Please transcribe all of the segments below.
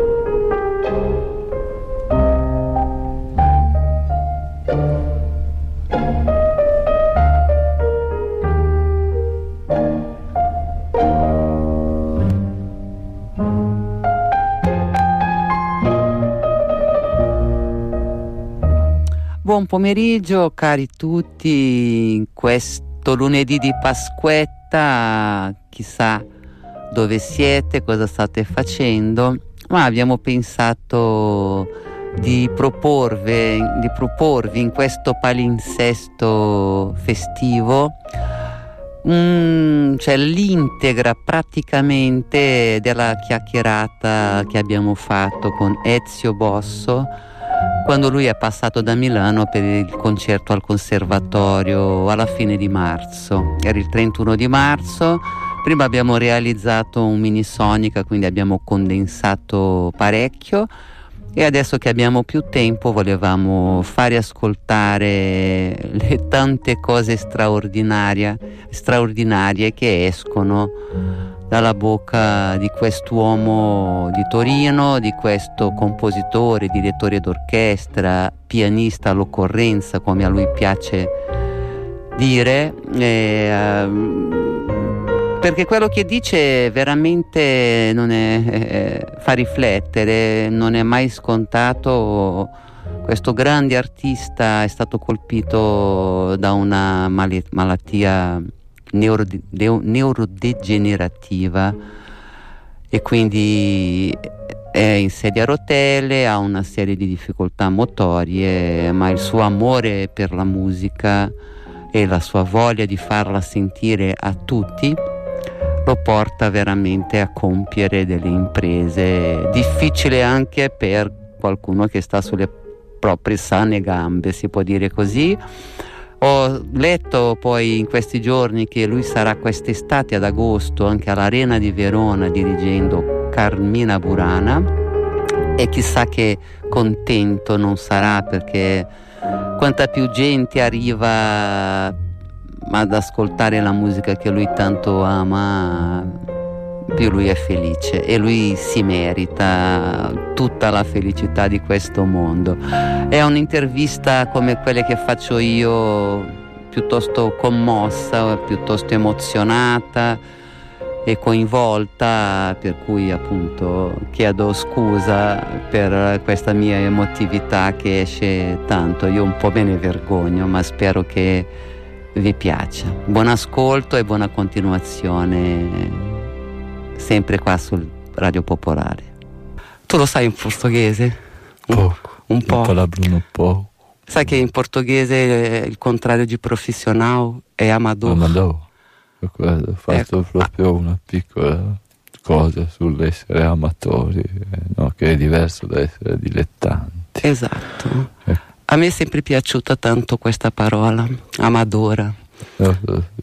Buon pomeriggio cari tutti, in questo lunedì di Pasquetta, chissà dove siete, cosa state facendo, ma abbiamo pensato di proporvi in questo palinsesto festivo cioè l'integra praticamente della chiacchierata che abbiamo fatto con Ezio Bosso quando lui è passato da Milano per il concerto al Conservatorio alla fine di marzo. Era il 31 di marzo. Prima abbiamo realizzato un mini sonica, quindi abbiamo condensato parecchio, e adesso che abbiamo più tempo volevamo fare ascoltare le tante cose straordinarie che escono dalla bocca di quest'uomo di Torino, di questo compositore, direttore d'orchestra, pianista all'occorrenza, come a lui piace dire, perché quello che dice veramente non fa riflettere, non è mai scontato. Questo grande artista è stato colpito da una malattia neurodegenerativa e quindi è in sedia a rotelle, ha una serie di difficoltà motorie, ma il suo amore per la musica e la sua voglia di farla sentire a tutti lo porta veramente a compiere delle imprese difficili anche per qualcuno che sta sulle proprie sane gambe, si può dire così. Ho letto poi in questi giorni che lui sarà quest'estate ad agosto anche all'Arena di Verona dirigendo Carmina Burana, e chissà che contento non sarà, perché quanta più gente arriva ad ascoltare la musica che lui tanto ama, più lui è felice, e lui si merita tutta la felicità di questo mondo. È un'intervista come quelle che faccio io, piuttosto commossa, piuttosto emozionata e coinvolta, per cui appunto chiedo scusa per questa mia emotività che esce tanto. Io un po' me ne vergogno, ma spero che vi piaccia. Buon ascolto e buona continuazione sempre qua sul Radio Popolare. Tu lo sai in portoghese? Poco. Un po'. Palabrino poco. Sai che in portoghese il contrario di professional è amador. Amador. Ho fatto proprio una piccola cosa sull'essere amatori, no? Che è diverso da essere dilettanti. Esatto. A me è sempre piaciuta tanto questa parola, amadora. Ho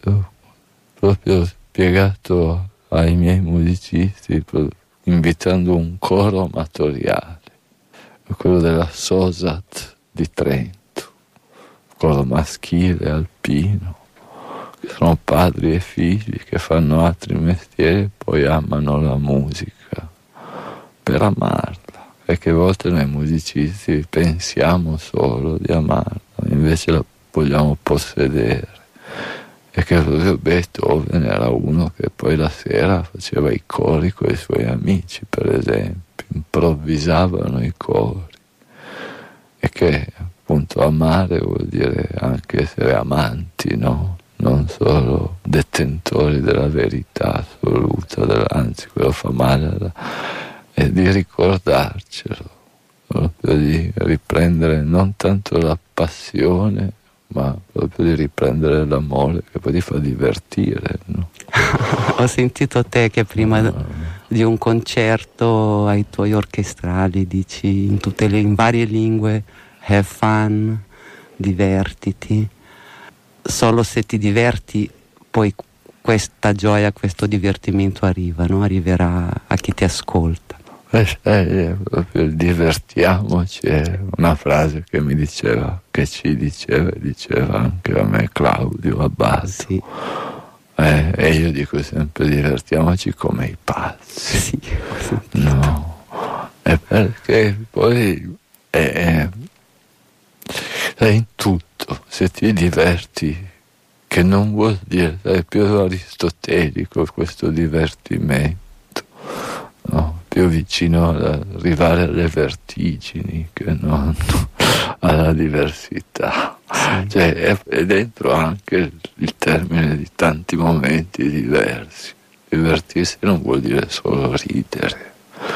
proprio spiegato ai miei musicisti invitando un coro amatoriale, quello della Sosat di Trento, coro maschile alpino, che sono padri e figli che fanno altri mestieri e poi amano la musica per amarla, e che a volte noi musicisti pensiamo solo di amarla, invece la vogliamo possedere. E che proprio Beethoven era uno che poi la sera faceva i cori con i suoi amici, per esempio, improvvisavano i cori, e che appunto amare vuol dire anche essere amanti, no? Non solo detentori della verità assoluta, anzi quello fa male, e di ricordarcelo, proprio di riprendere non tanto la passione, ma proprio di riprendere l'amore, che poi ti fa divertire, no? Ho sentito te che prima di un concerto ai tuoi orchestrali dici in varie lingue have fun, divertiti. Solo se ti diverti poi questa gioia, questo divertimento arriva, no? Arriverà a chi ti ascolta. Proprio il divertiamoci è una frase che mi diceva, che ci diceva anche a me Claudio Abbado. Sì. E io dico sempre divertiamoci come i pazzi. Sì. No, è è perché poi è in tutto, se ti diverti, che non vuol dire, è più aristotelico questo divertimento, no? Più vicino ad arrivare alle vertigini che non alla diversità. Sì. Cioè è dentro anche il termine di tanti momenti diversi. Divertirsi non vuol dire solo ridere,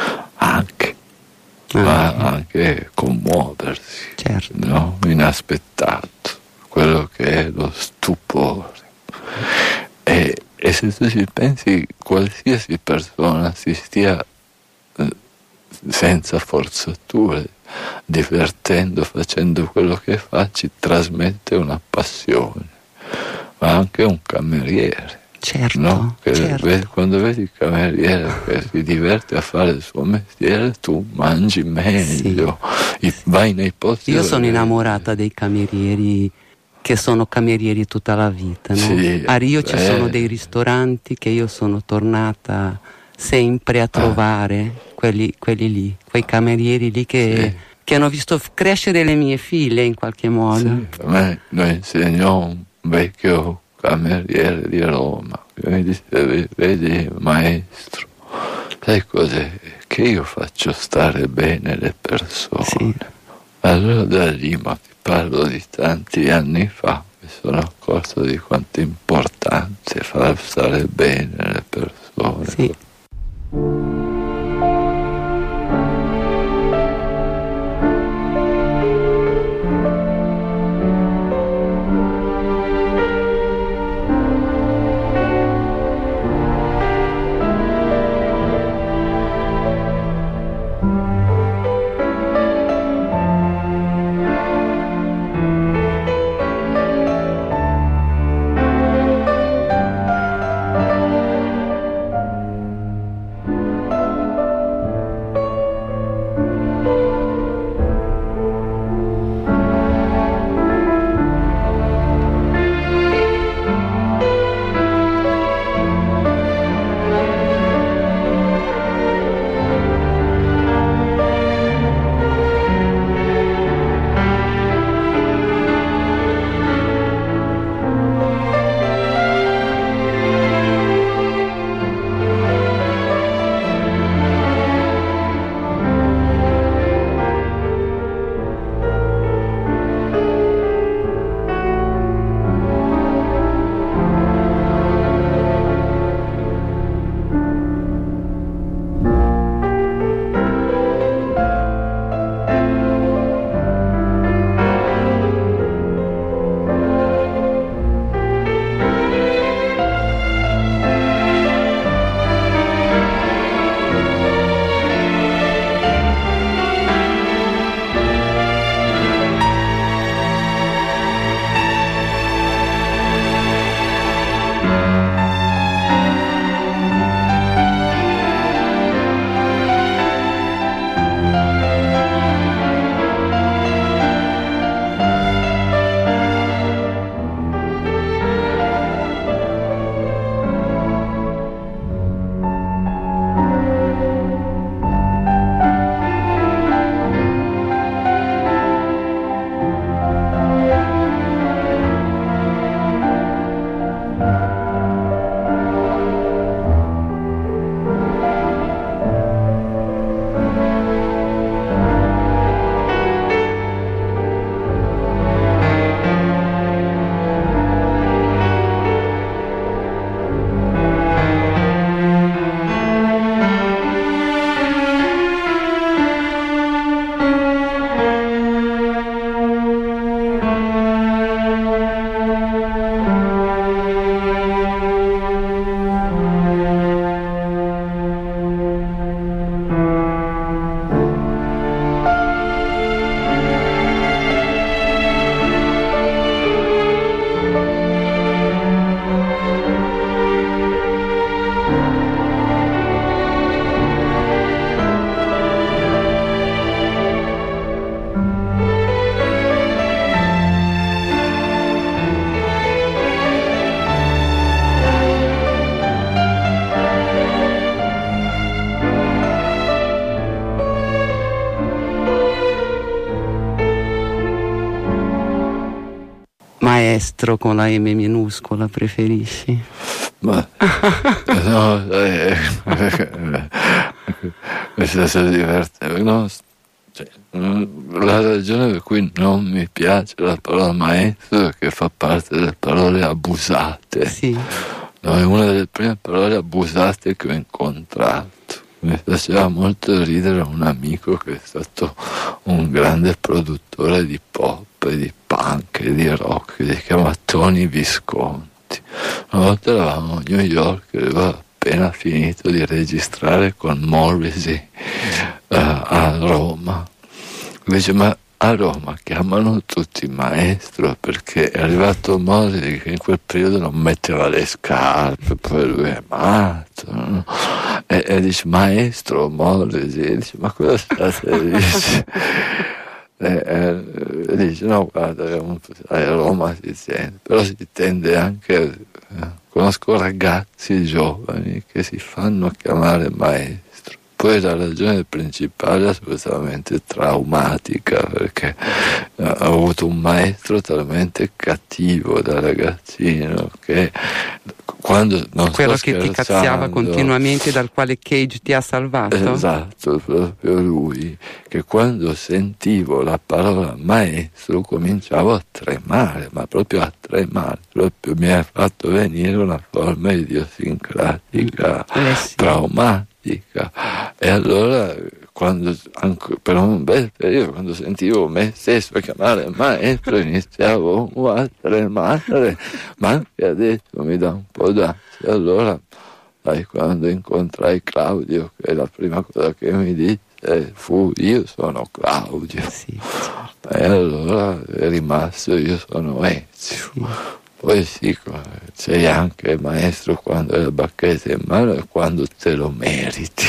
ma anche commuoversi, certo. no? Inaspettato, quello che è lo stupore. E se tu ci pensi, qualsiasi persona si stia senza forzature, divertendo, facendo quello che fa, ci trasmette una passione, ma anche un cameriere. Certo, No? certo. Quando vedi il cameriere che si diverte a fare il suo mestiere, tu mangi meglio, vai nei posti. Io sono innamorata dei camerieri che sono camerieri tutta la vita, no? Sì, a Rio ci sono dei ristoranti che io sono tornata sempre a trovare, quelli lì, quei camerieri lì che hanno visto crescere le mie figlie in qualche modo. Sì, a me lo insegnò un vecchio cameriere di Roma che mi disse: vedi maestro, sai cos'è? Che io faccio stare bene le persone. Sì. Allora da lì, ma ti parlo di tanti anni fa, mi sono accorto di quanto è importante far stare bene le persone. Sì. maestro con la M minuscola preferisci? Ma no, questo è divertente. No, cioè, la ragione per cui non mi piace la parola maestro è che fa parte delle parole abusate. Sì. No, è una delle prime parole abusate che ho incontrato. Mi faceva molto ridere un amico che è stato un grande produttore di pop e di punk e di rock, che si chiama Tony Visconti. Una volta eravamo a New York e aveva appena finito di registrare con Morrissey a Roma. Dice, ma a Roma chiamano tutti maestro perché è arrivato Morrissey che in quel periodo non metteva le scarpe, poi lui è matto, no? E dice, maestro Morrissey, dice, ma cosa state dice? Dice, no, guarda, a Roma si sente, però si tende anche, conosco ragazzi giovani che si fanno chiamare maestro. Poi la ragione principale è assolutamente traumatica, perché ho avuto un maestro talmente cattivo da ragazzino che quando non quello sto che ti cazziava continuamente, dal quale Cage ti ha salvato? Esatto, proprio lui, che quando sentivo la parola maestro cominciavo a tremare, ma proprio a tremare, proprio mi ha fatto venire una forma idiosincratica, sì. traumatica. E allora per un bel periodo, quando sentivo me stesso chiamare maestro, iniziavo a tremare, ma anche adesso mi dà un po' d'ansia. Allora, quando incontrai Claudio, che la prima cosa che mi disse fu: io sono Claudio. Sì, certo. E allora è rimasto: io sono Ezio. Sì. Poi sì, sei anche maestro quando hai la bacchetta in mano e quando te lo meriti.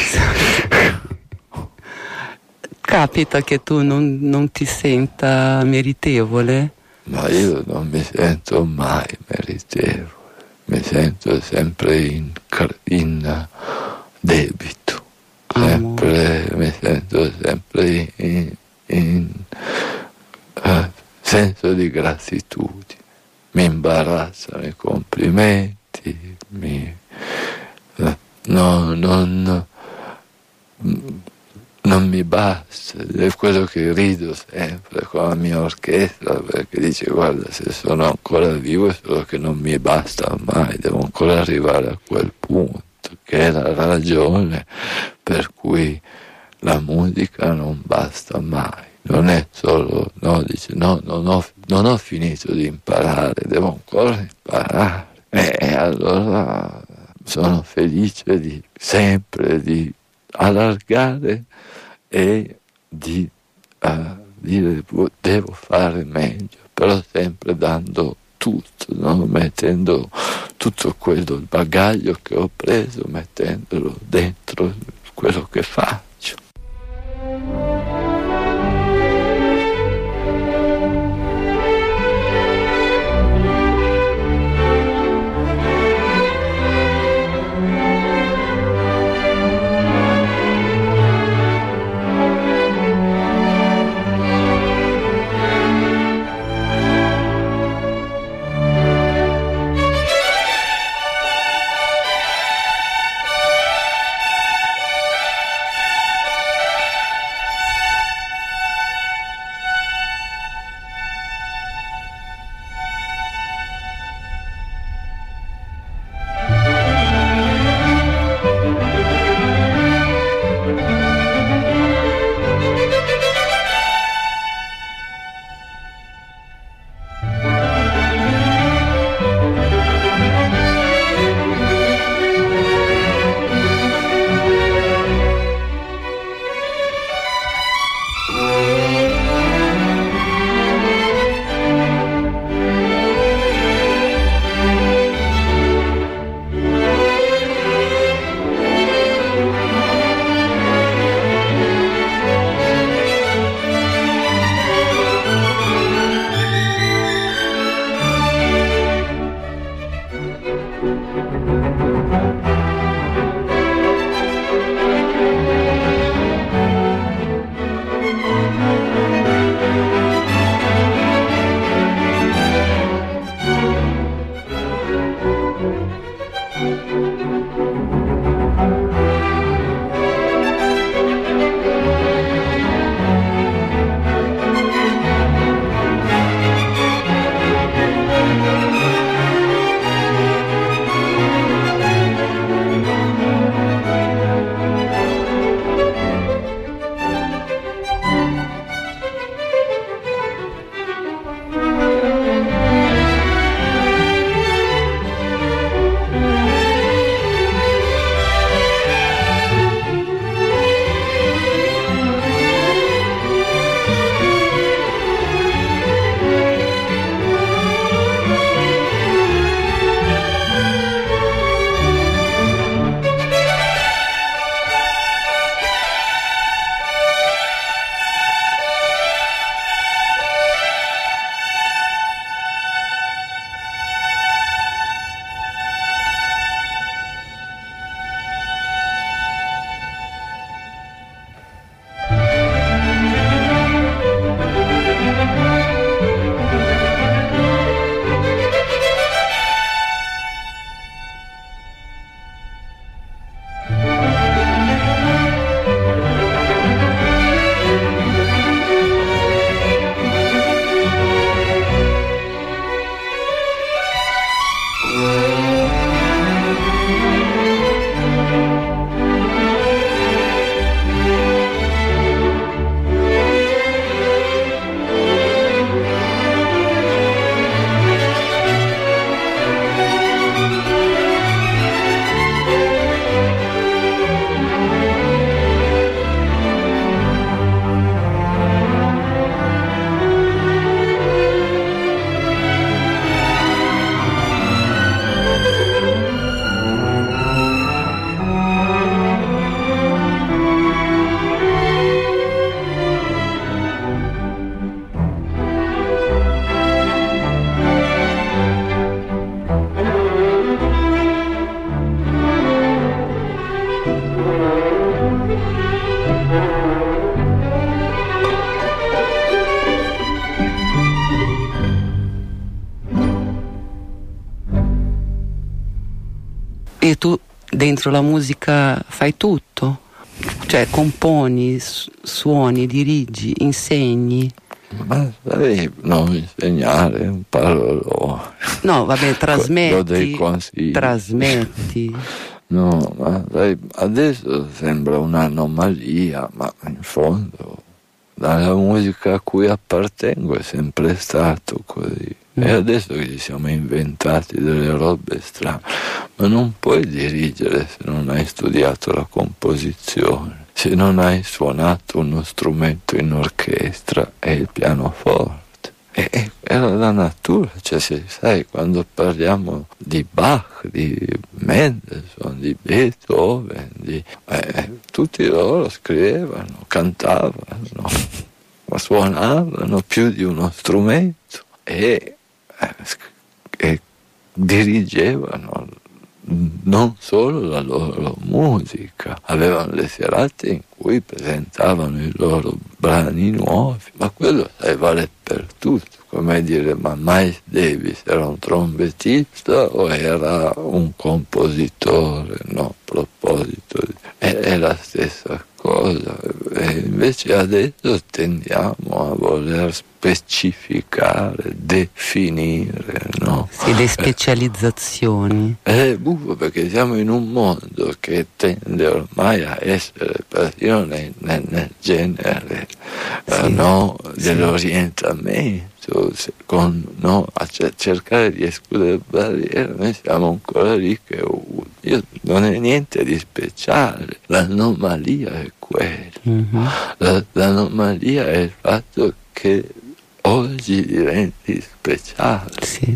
Capita che tu non ti senta meritevole? Ma io non mi sento mai meritevole, mi sento sempre in debito, mi sento sempre in senso di gratitudine. Mi imbarazzano i complimenti, non mi basta, è quello che rido sempre con la mia orchestra, perché dice: guarda, se sono ancora vivo è solo che non mi basta mai, devo ancora arrivare a quel punto, che è la ragione per cui la musica non basta mai. Non è solo, no, dice, no, non ho finito di imparare, devo ancora imparare. E allora sono felice sempre di allargare e di dire devo fare meglio, però sempre dando tutto, no? Mettendo tutto quello, il bagaglio che ho preso, mettendolo dentro quello che faccio. Quindi tu dentro la musica fai tutto? Cioè componi, suoni, dirigi, insegni? Ma sai, non insegnare, imparo. No, vabbè, Do dei consigli. trasmetti. No, ma sai, adesso sembra un'anomalia, ma in fondo dalla musica a cui appartengo è sempre stato così. E adesso che ci siamo inventati delle robe strane, ma non puoi dirigere se non hai studiato la composizione, se non hai suonato uno strumento in orchestra e il pianoforte. Era la natura, cioè se sai, quando parliamo di Bach, di Mendelssohn, di Beethoven, tutti loro scrivevano, cantavano, suonavano più di uno strumento e dirigevano non solo la loro musica, avevano le serate in cui presentavano i loro brani nuovi, ma quello vale per tutto, come dire, ma Miles Davis era un trombettista o era un compositore? No, a proposito, è la stessa cosa, e invece adesso tendiamo a voler specificare, definire, no? Sì, le specializzazioni. È buffo perché siamo in un mondo che tende ormai a essere persino nel genere sì, no, sì. dell'orientamento, a cercare di escludere barriere. Noi siamo ancora lì che non è niente di speciale, l'anomalia è quella. L'anomalia è il fatto che oggi diventi speciale. Sì.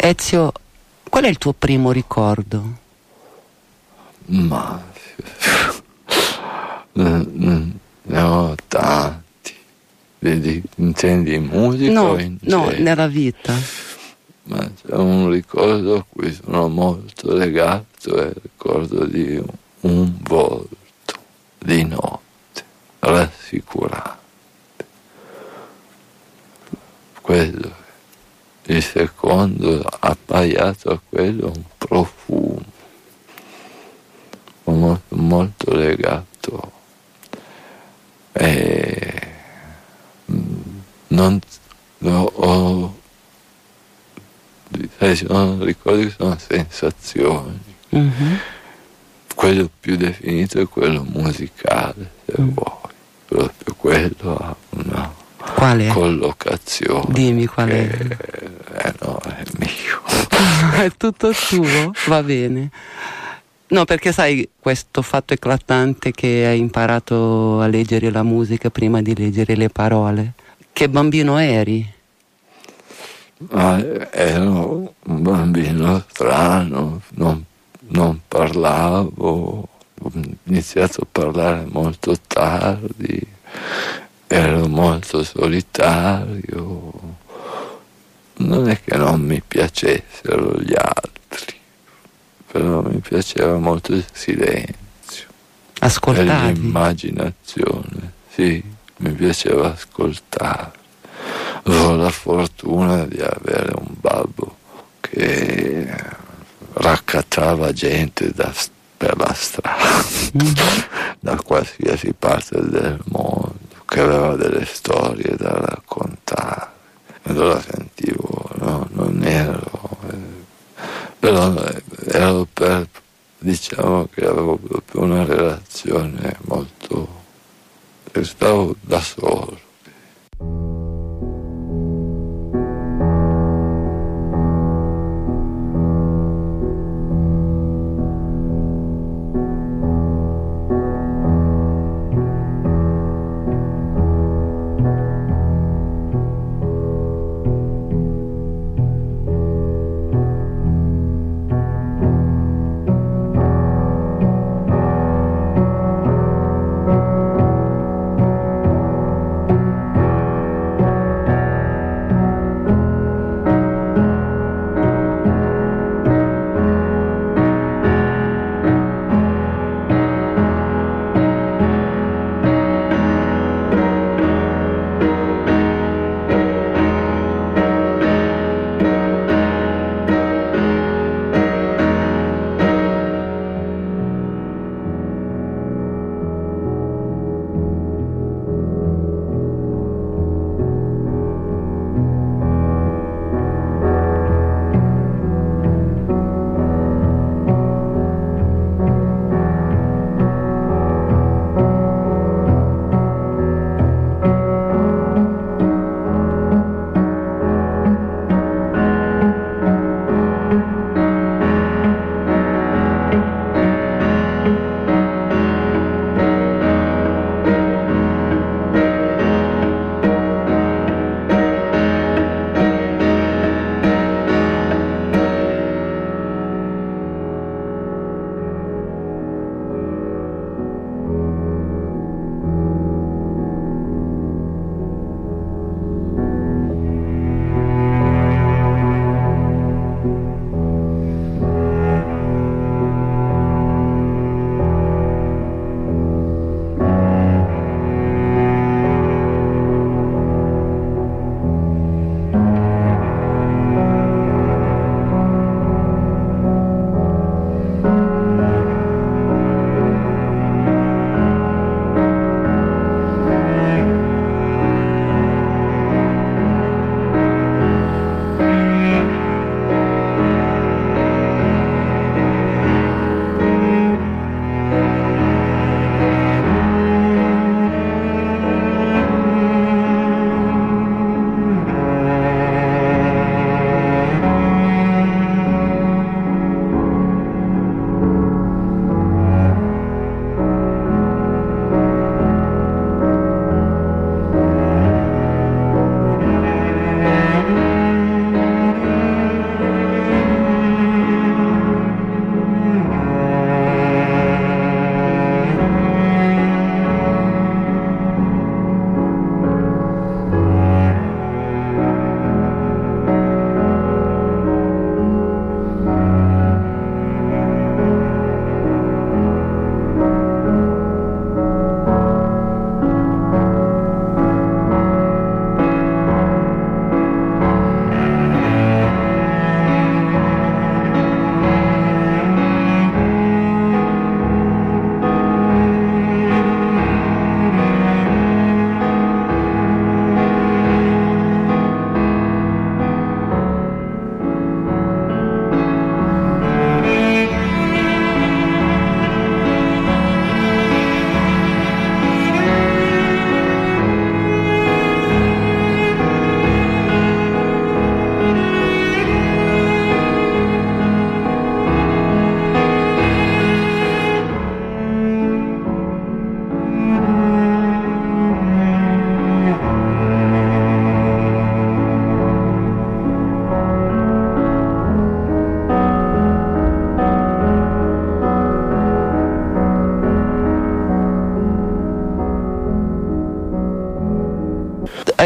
Ezio, qual è il tuo primo ricordo? Ma ne ho tanti. Vedi, intendi in musica No, o in no, genere? nella vita. Ma c'è un ricordo a cui sono molto legato, è il ricordo di un volto di notte rassicurante. Quello, il secondo appaiato a quello, un profumo molto, molto legato. E non ho, sono ricordi che sono sensazioni. Mm-hmm. Quello più definito è quello musicale, se vuoi. Proprio quello ha una Qual è? collocazione. Dimmi qual è. No, è mio. È tutto tuo? Va bene. No, perché sai questo fatto eclatante che hai imparato a leggere la musica prima di leggere le parole? Che bambino eri? Ero un bambino strano, non parlavo, ho iniziato a parlare molto tardi, ero molto solitario, non è che non mi piacessero gli altri, però mi piaceva molto il silenzio e Ascoltavi? l'immaginazione, sì, mi piaceva ascoltare. Avevo la fortuna di avere un babbo che raccattava gente per la strada, da qualsiasi parte del mondo, che aveva delle storie da raccontare. E allora sentivo, no, non ero, però ero diciamo che avevo proprio una relazione molto, stavo da solo.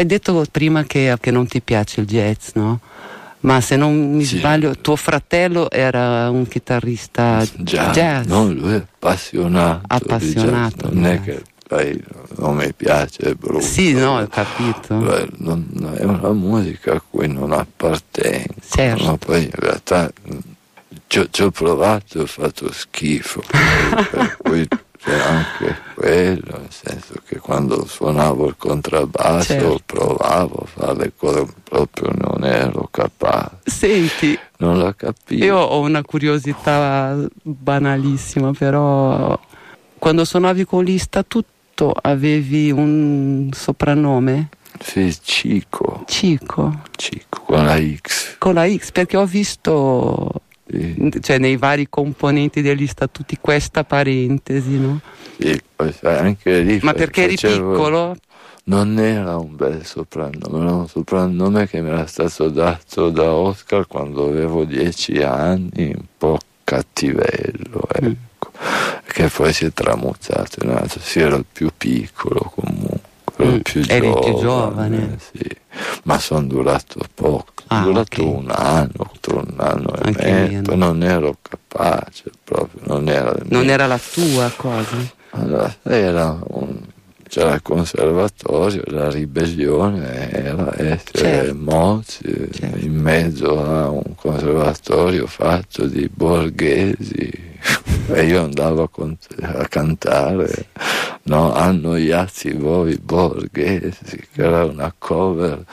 Hai detto prima che non ti piace il jazz, no? Ma se non mi sbaglio, tuo fratello era un chitarrista jazz. No, lui è appassionato. Appassionato. Non è che non mi piace, è brutto. Sì, no, ho capito. È una musica a cui non appartengo. Certo. Ma poi in realtà ci ho provato e ho fatto schifo. Per cui c'è anche quello, nel senso che quando suonavo il contrabbasso, certo, provavo a fare le cose, proprio non ero capace. Senti, non la capivo. Io ho una curiosità banalissima, però quando suonavi con l'Istituto avevi un soprannome? Sì, Cico. Cico, con la X. Con la X, perché ho visto... cioè nei vari componenti degli statuti questa parentesi, no? Sì, anche lì. Ma perché eri piccolo? Non era un bel soprannome, era un soprannome che mi era stato dato da Oscar quando avevo 10 anni, un po' cattivello, ecco, che poi si è tramutato in altro. Sì, ero il più piccolo comunque, ero eri più giovane. Sì. Ma sono durato poco. Durato un anno e mezzo, poi non ero capace proprio, non era la tua cosa? Allora, c'era il conservatorio, la ribellione era essere mozzi in mezzo a un conservatorio fatto di borghesi e io andavo a cantare, no, annoiati voi borghesi, che era una cover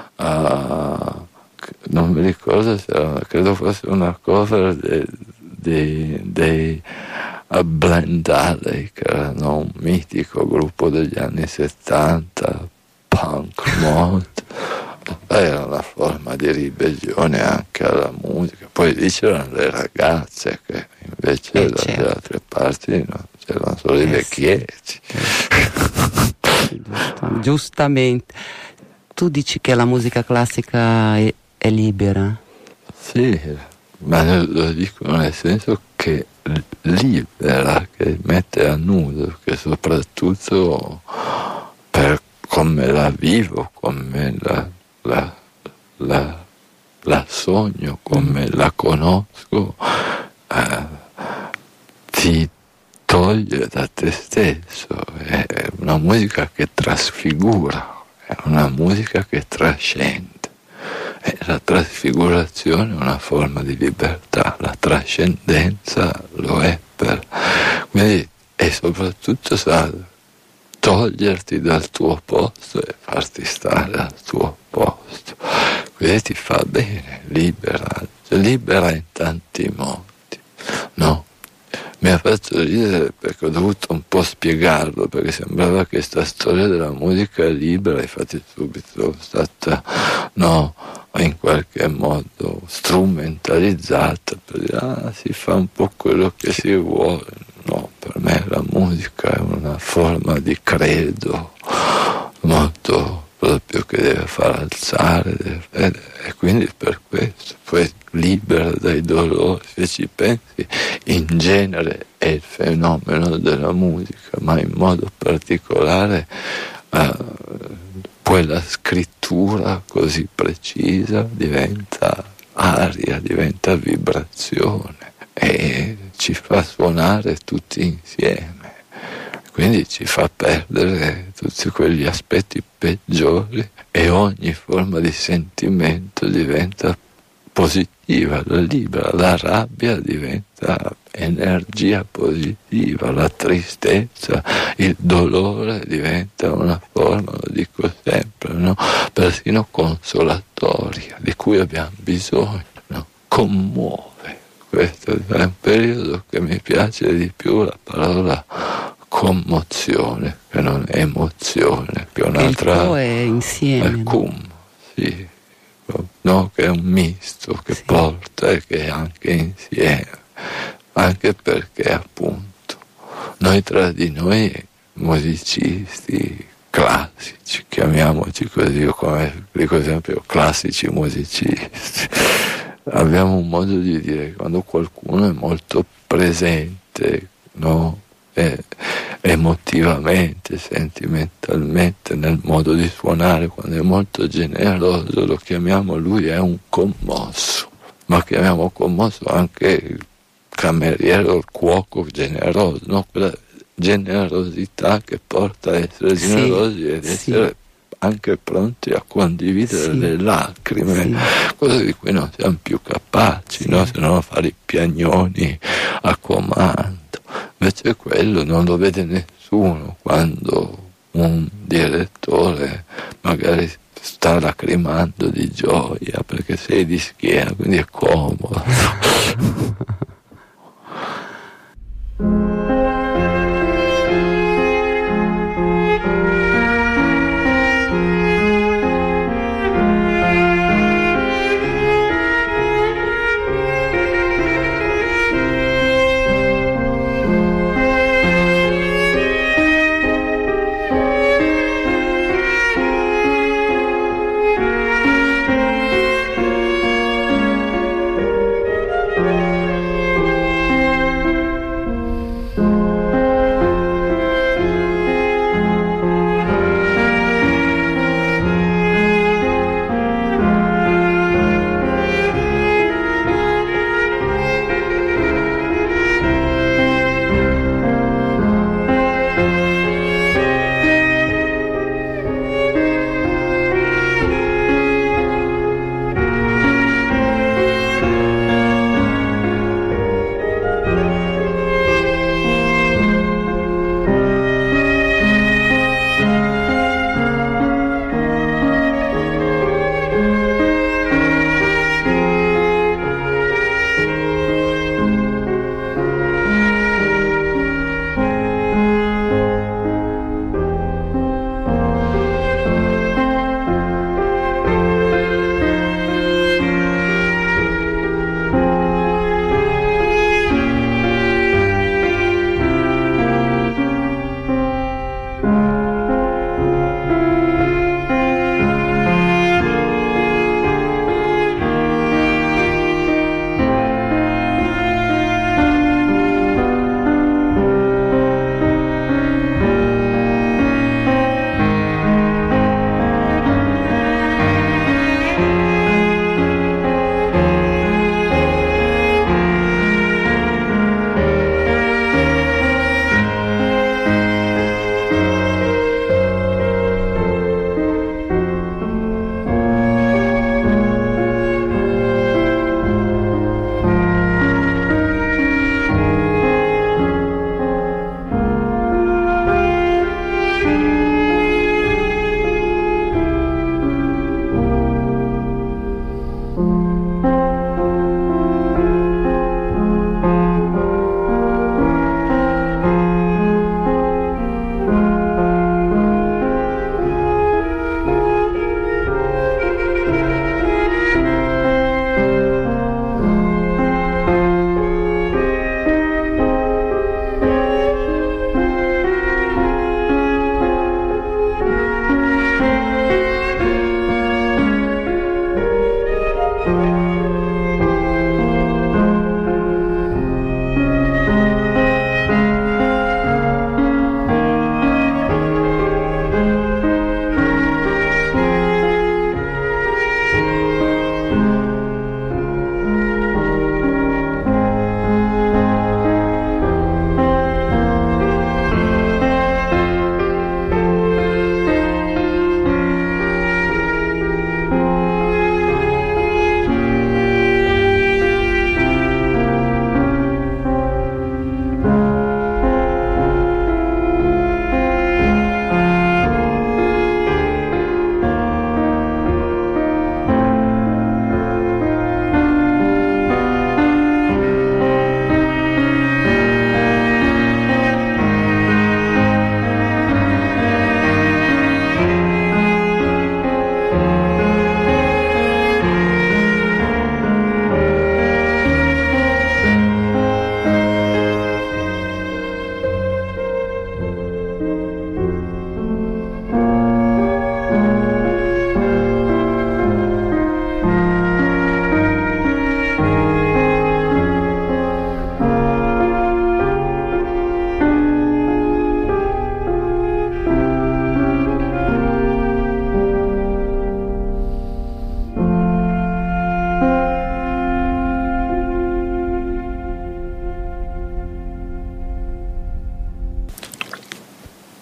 non mi ricordo se era, credo fosse una cover dei Blind Alley, che erano un mitico gruppo degli anni 70, punk mod. Era una forma di ribellione anche alla musica. Poi lì c'erano le ragazze che invece dalle altre parti c'erano solo i vecchietti. Giustamente. Tu dici che la musica classica è libera? Sì, ma lo dico nel senso che libera, che mette a nudo, che soprattutto per come la vivo, come la sogno, come la conosco, ti toglie da te stesso. È una musica che trasfigura, è una musica che trascende. E la trasfigurazione è una forma di libertà, la trascendenza lo è quindi, e soprattutto sa toglierti dal tuo posto e farti stare al tuo posto, quindi ti fa bene, libera in tanti modi, no? Mi ha fatto ridere perché ho dovuto un po' spiegarlo, perché sembrava che questa storia della musica libera, infatti subito è stata, no, in qualche modo strumentalizzata per dire, si fa un po' quello che si vuole. No, per me la musica è una forma di credo molto proprio che deve far alzare, e quindi per questo poi libera dai dolori. Se ci pensi, in genere è il fenomeno della musica, ma in modo particolare poi la scrittura così precisa diventa aria, diventa vibrazione e ci fa suonare tutti insieme. Quindi ci fa perdere tutti quegli aspetti peggiori e ogni forma di sentimento diventa positiva, libera, la rabbia diventa energia positiva, la tristezza, il dolore diventa una forma, lo dico sempre, no? Persino consolatoria, di cui abbiamo bisogno, no? Commuove. Questo è un periodo che mi piace di più la parola commozione, che non è emozione, che è un'altra. Il co è insieme. È cum, sì, no, che è un misto che porta e che è anche insieme, anche perché appunto noi tra di noi musicisti classici, chiamiamoci così, io come dico sempre classici musicisti, abbiamo un modo di dire che quando qualcuno è molto presente, no? emotivamente, sentimentalmente, nel modo di suonare, quando è molto generoso, lo chiamiamo, lui è un commosso, ma chiamiamo commosso anche il cameriere o il cuoco generoso, no? Quella generosità che porta a essere generosi ed essere anche pronti a condividere le lacrime, cose di cui non siamo più capaci, no? Se no fare i piagnoni a comando. Invece quello non lo vede nessuno quando un direttore magari sta lacrimando di gioia perché sei di schiena, quindi è comodo.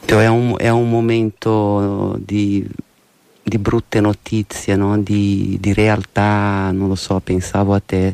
È un momento di brutte notizie, no? Di realtà, non lo so, pensavo a te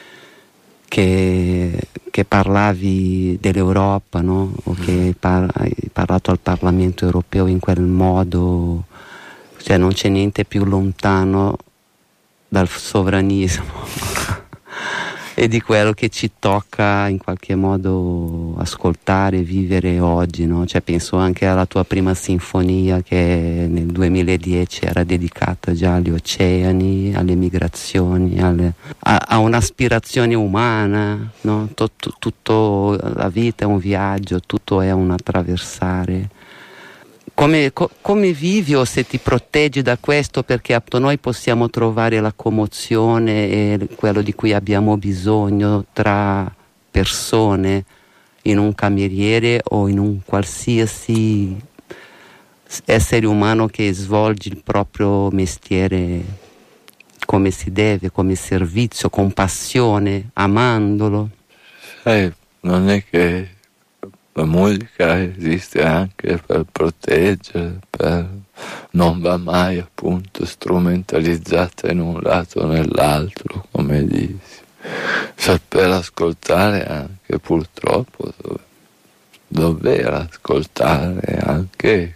che parlavi dell'Europa, no? O che hai parlato al Parlamento europeo in quel modo, cioè non c'è niente più lontano dal sovranismo e di quello che ci tocca in qualche modo ascoltare, vivere oggi, no? Cioè penso anche alla tua prima sinfonia che nel 2010 era dedicata già agli oceani, alle migrazioni, a un'aspirazione umana, no? Tutto, la vita è un viaggio, tutto è un attraversare. Come vivi o se ti proteggi da questo, perché noi possiamo trovare la commozione e quello di cui abbiamo bisogno tra persone in un cameriere o in un qualsiasi essere umano che svolge il proprio mestiere come si deve, come servizio, con passione, amandolo. Non è che la musica esiste anche per proteggere, non va mai appunto strumentalizzata in un lato o nell'altro, come dici. Per ascoltare anche, purtroppo, dover ascoltare anche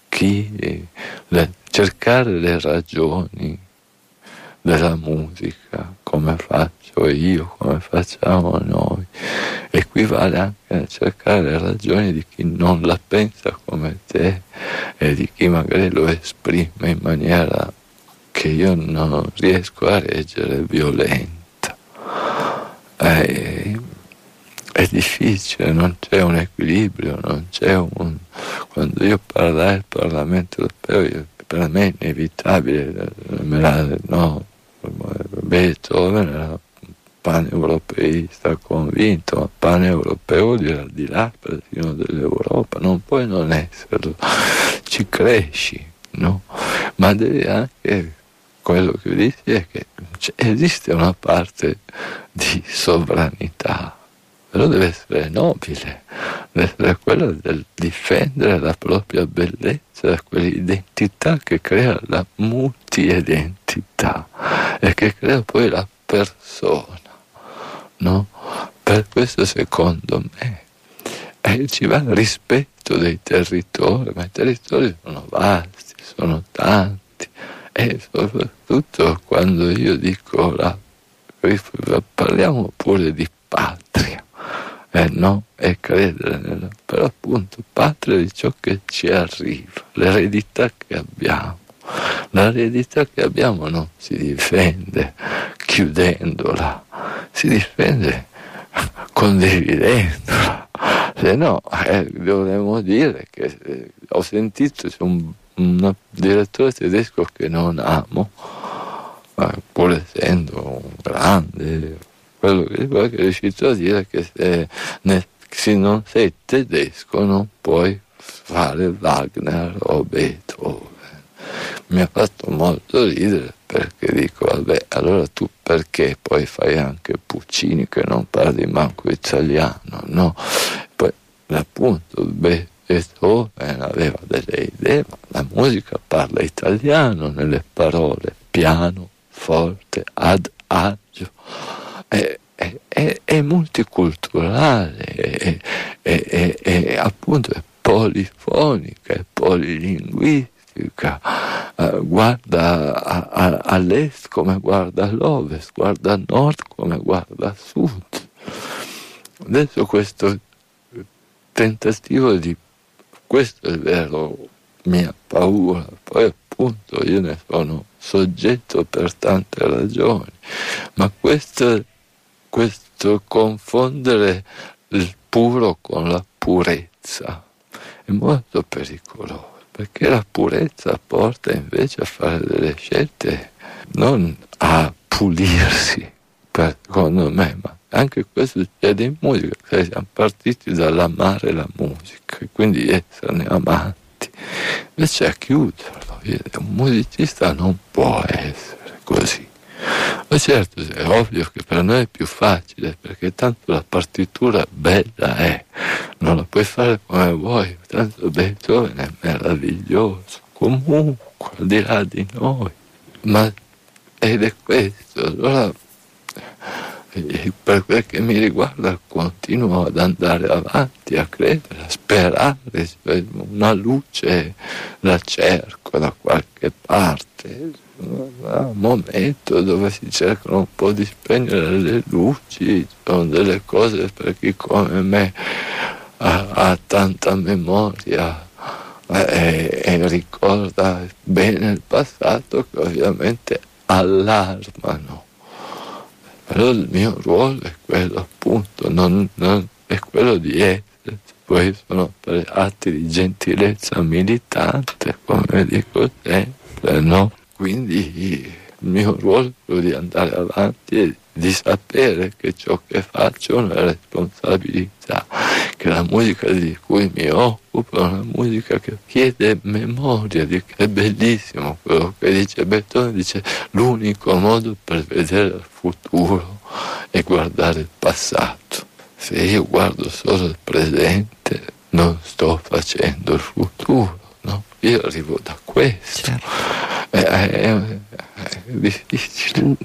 cercare le ragioni della musica, come faccio io, come facciamo noi, equivale anche a cercare le ragioni di chi non la pensa come te e di chi magari lo esprime in maniera che io non riesco a reggere, violenta. È difficile, non c'è un equilibrio, non c'è un... Quando io parlai al Parlamento europeo, per me è inevitabile, Beethoven era paneuropeista convinto, ma paneuropeo vuol dire al di là persino dell'Europa, non puoi non esserlo, ci cresci, no? Ma devi anche, quello che dici è che esiste una parte di sovranità, però deve essere nobile, deve essere quella del difendere la propria bellezza, quell'identità che crea la multiidentità e che crea poi la persona, no? Per questo secondo me ci va il rispetto dei territori, ma i territori sono vasti, sono tanti, e soprattutto quando io dico parliamo pure di patria, no? E credere però appunto patria di ciò che ci arriva, l'eredità che abbiamo. L'eredità che abbiamo non si difende chiudendola, si difende condividendola, se no dovremmo dire che ho sentito c'è un direttore tedesco che non amo, pur essendo un grande, quello che è riuscito a dire che se non sei tedesco non puoi fare Wagner o Beethoven. Mi ha fatto molto ridere, perché dico, vabbè, allora tu perché poi fai anche Puccini che non parli manco italiano, no? Poi appunto Beethoven aveva delle idee, ma la musica parla italiano nelle parole, piano, forte, ad agio, è multiculturale, è appunto è polifonica, è polilinguistica. Guarda all'est come guarda all'ovest, guarda a nord come guarda a sud. Adesso questo tentativo questo è vero, mia paura, poi appunto io ne sono soggetto per tante ragioni, ma questo confondere il puro con la purezza è molto pericoloso, perché la purezza porta invece a fare delle scelte, non a pulirsi, secondo me, ma anche questo succede in musica, siamo partiti dall'amare la musica e quindi esserne amanti, invece a chiuderlo, un musicista non può essere così. Ma certo, è ovvio che per noi è più facile, perché tanto la partitura bella è, non la puoi fare come vuoi, tanto Beethoven è meraviglioso, comunque, al di là di noi. Ed è questo, allora per quel che mi riguarda continuo ad andare avanti, a credere, a sperare, una luce la cerco da qualche parte, un momento dove si cercano un po' di spegnere le luci, sono delle cose per chi come me ha tanta memoria e ricorda bene il passato, che ovviamente allarmano. Però il mio ruolo è quello, appunto, non è quello di essere. Poi sono per atti di gentilezza militante, come dico sempre, no? Quindi il mio ruolo è quello di andare avanti e di sapere che ciò che faccio è una responsabilità, che la musica di cui mi occupo è una musica che chiede memoria, è bellissimo quello che dice Beethoven, dice l'unico modo per vedere il futuro è guardare il passato. Se io guardo solo il presente non sto facendo il futuro, no? Io arrivo da questo. Certo. È difficile.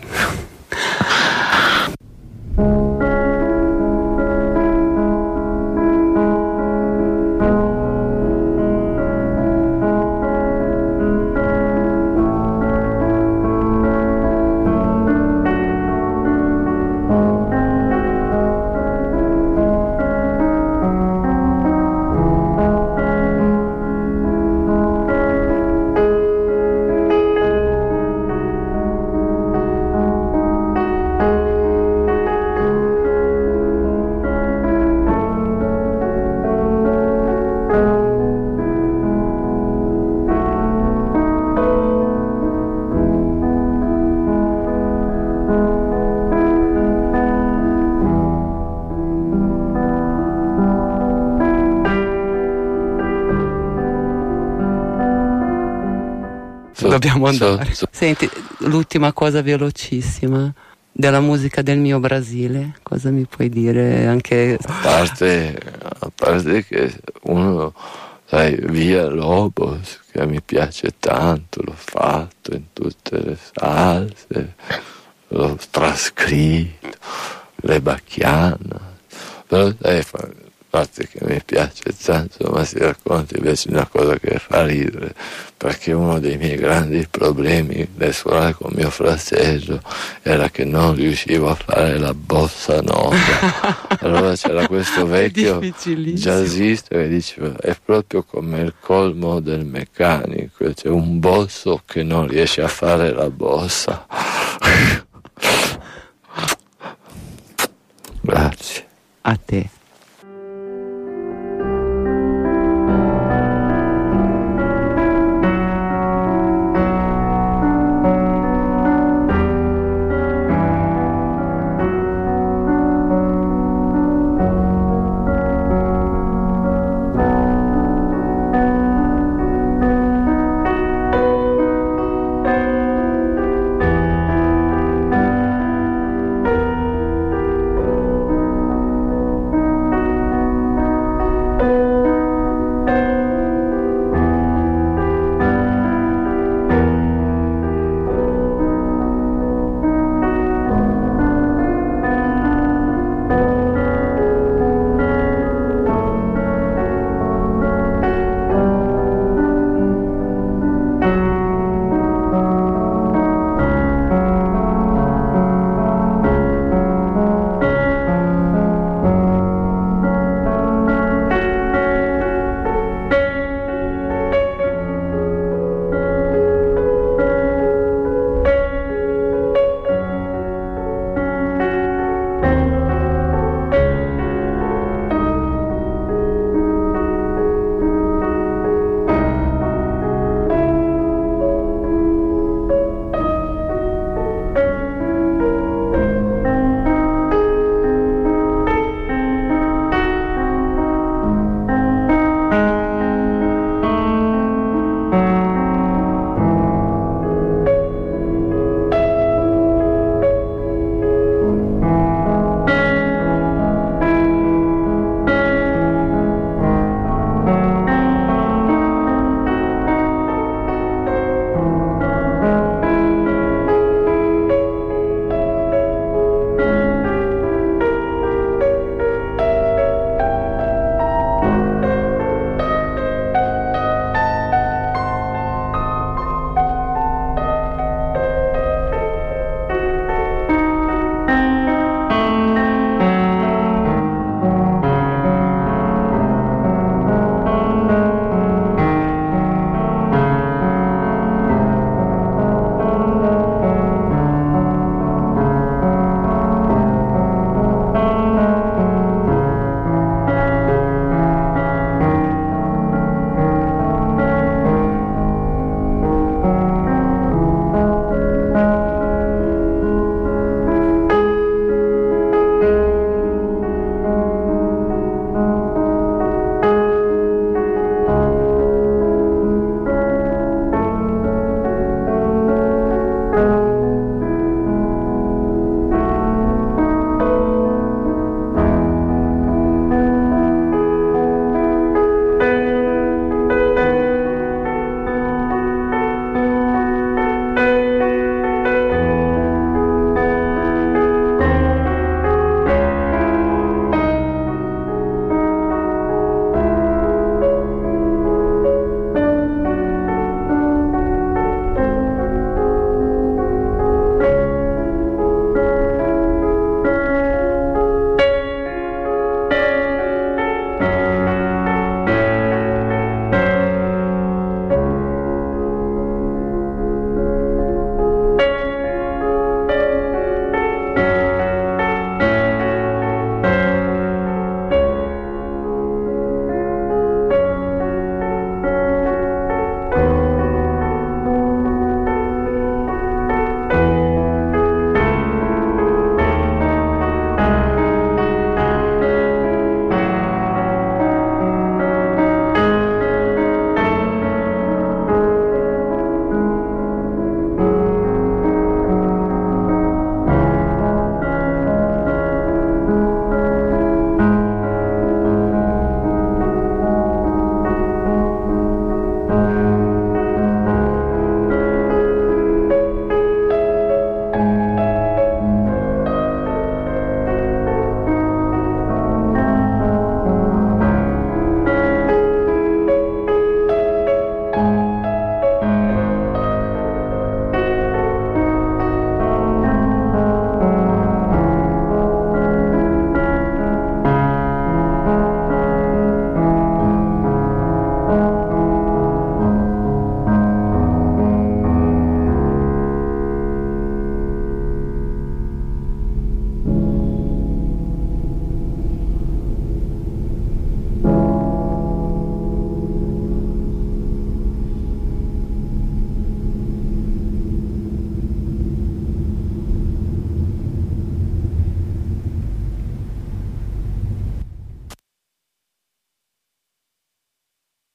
Dobbiamo andare. Senti, l'ultima cosa velocissima della musica del mio Brasile, cosa mi puoi dire? Anche a parte che uno, sai, Villa Lobos, che mi piace tanto, l'ho fatto in tutte le salse, l'ho trascritto, le Bacchiana, però sai, a parte che mi piace tanto, ma si racconta invece una cosa che fa ridere, perché uno dei miei grandi problemi nel suonare con mio fratello era che non riuscivo a fare la bossa nova. Allora c'era questo vecchio jazzista che diceva è proprio come il colmo del meccanico, c'è un bosso che non riesce a fare la bossa. Grazie. A te.